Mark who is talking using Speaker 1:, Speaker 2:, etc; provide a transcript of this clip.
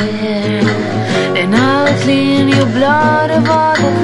Speaker 1: fair, and I will clean your blood of all the